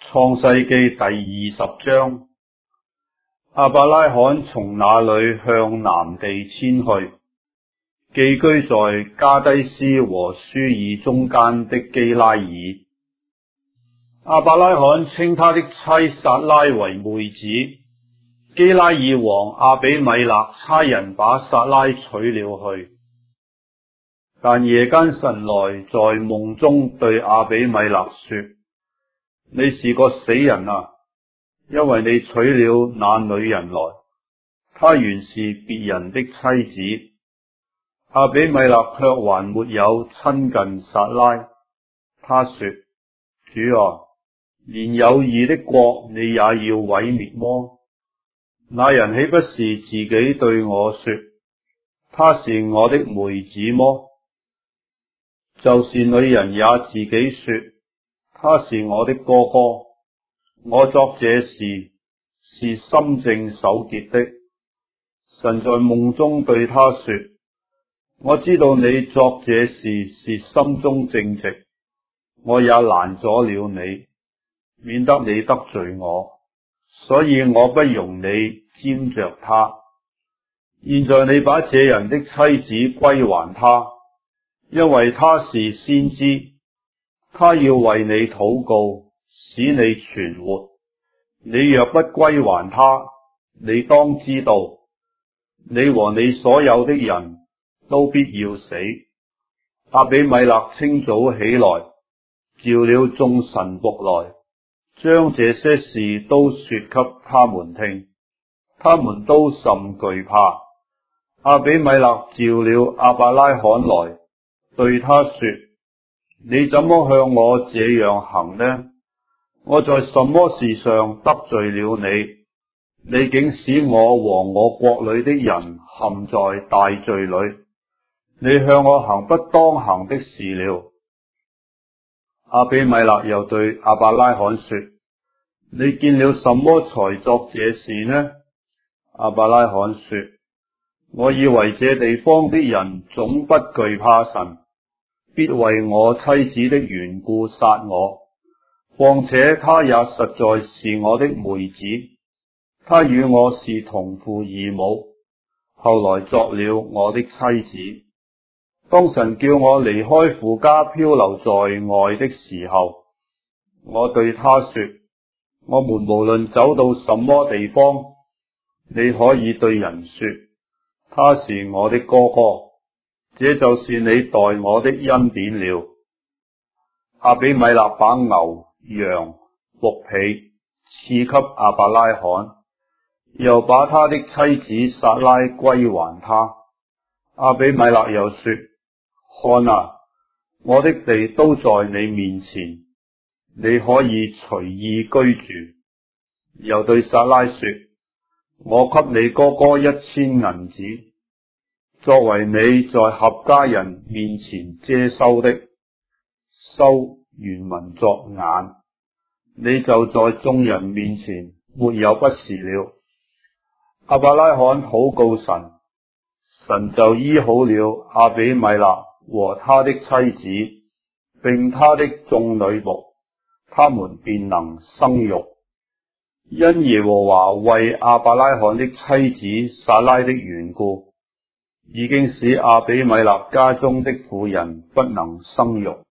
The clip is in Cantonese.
創世記第20章，亞伯拉罕從那裏向南地遷去，寄居在加低斯和舒爾中間的基拉耳。亞伯拉罕稱他的妻撒拉為妹子。基拉耳王亞比米勒差人把撒拉娶了去，但夜間神來在夢中對亞比米勒說：你是個死人啊，因為你娶了那女人來，她原是別人的妻子。亞比米勒卻還沒有親近撒拉。他說：主啊，連有義的國你也要毀滅麼？那人豈不是自己對我說，她是我的妹子麼？就是女人也自己說，他是我的哥哥。我作這事是心正手潔的。神在夢中對他說：我知道你作這事是心中正直，我也攔阻了你，免得你得罪我，所以我不容你沾着他。現在你把這人的妻子歸還他，因為他是先知。他要為你禱告，使你存活。你若不歸還他，你當知道，你和你所有的人都必要死。亞比米勒清早起來，召了眾臣僕來，將這些事都說給他們聽。他們都甚懼怕。亞比米勒召了亞伯拉罕來，對他說：你怎麼向我這樣行呢？我在什麼事上得罪了你？你竟使我和我國裏的人陷在大罪裏。你向我行不當行的事了。亞比米勒又對亞伯拉罕說：你見了什麼才作這事呢？亞伯拉罕說：我以為這地方的人總不懼怕神，必為我妻子的緣故殺我。況且她也實在是我的妹子，她與我是同父異母，後來作了我的妻子。當神叫我離開父家漂流在外的時候，我對他說：我們無論走到什麼地方，你可以對人說，他是我的哥哥，這就是你待我的恩典了。亞比米勒把牛、羊、僕婢賜給亞伯拉罕，又把他的妻子撒拉歸還他。亞比米勒又說：看啊，我的地都在你面前，你可以隨意居住。又對撒拉說：我給你哥哥1000銀子，作為你在合家人面前遮羞的，羞原文作眼，你就在眾人面前沒有不是了。亞伯拉罕禱告神，神就醫好了亞比米勒和他的妻子，並他的眾女僕，他們便能生育。因耶和華為亞伯拉罕的妻子撒拉的緣故，已經使亞比米勒家中的婦人不能生育。